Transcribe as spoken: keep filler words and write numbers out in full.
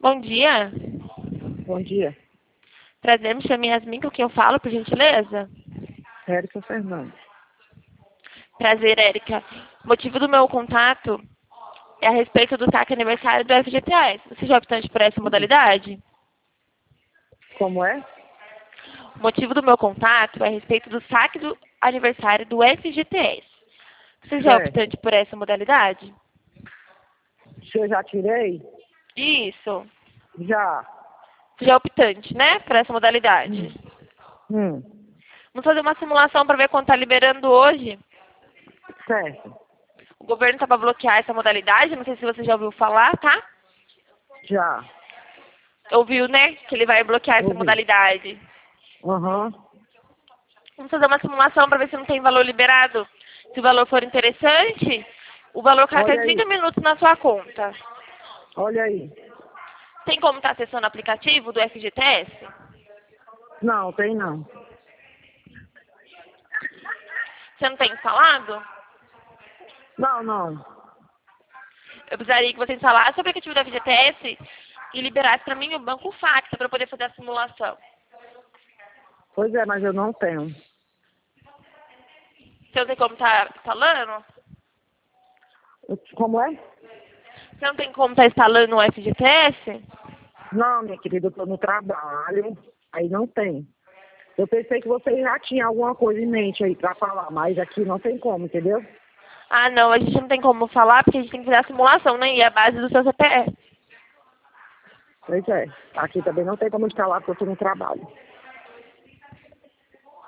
Bom dia. Bom dia. Prazer, me chamo Yasmin, com quem eu falo, por gentileza? Érica Fernandes. Prazer, Érica. O motivo do meu contato é a respeito do saque aniversário do F G T S. Você já é optante por essa modalidade? Como é? O motivo do meu contato é a respeito do saque do aniversário do F G T S. Você já é Certo. optante por essa modalidade? Se eu já tirei? Isso. Já. Você já é optante, né, por essa modalidade? Hum. Vamos fazer uma simulação para ver quanto está liberando hoje. Certo. O governo está para bloquear essa modalidade, não sei se você já ouviu falar, tá? Já. Ouviu, né, que ele vai bloquear essa Ouvi. modalidade. Aham. Vamos fazer uma simulação para ver se não tem valor liberado. Se o valor for interessante, o valor cai até Olha aí. trinta minutos na sua conta. Olha aí. Tem como estar acessando o aplicativo do F G T S? Não, tem não. Você não tem instalado? Não, não. Eu precisaria que você instalasse o aplicativo do F G T S e liberasse para mim o banco Facta para eu poder fazer a simulação. Pois é, mas eu não tenho. Você não tem como estar instalando? Como é? Você não tem como estar instalando o F G T S? Não, minha querida, eu tô no trabalho. Aí não tem. Eu pensei que você já tinha alguma coisa em mente aí pra falar, mas aqui não tem como, entendeu? Ah, não, a gente não tem como falar porque a gente tem que fazer a simulação, né? E a base do seu C P F. Pois é. Aqui também não tem como instalar porque eu tô no trabalho.